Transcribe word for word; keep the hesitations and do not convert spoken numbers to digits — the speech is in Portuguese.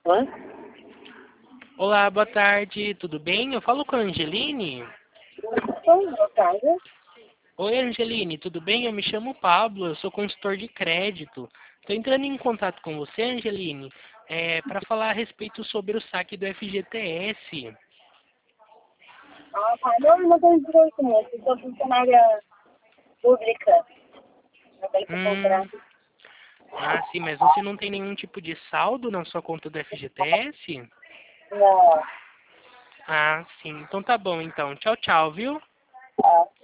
Oi? Olá, boa tarde, tudo bem? Eu falo com a Angeline. Oi, boa tarde. Oi, Angeline, tudo bem? Eu me chamo Pablo, eu sou consultor de crédito. Estou entrando em contato com você, Angeline, é, para falar a respeito sobre o saque do F G T S. Ah, tá. Não, não tenho direito nisso. Eu sou funcionária pública. Eu tenho que Hum, comprar. ah, sim, mas você não tem nenhum tipo de saldo na sua conta do F G T S? Não. Ah, sim, então tá bom, então. Tchau, tchau, viu? Tá.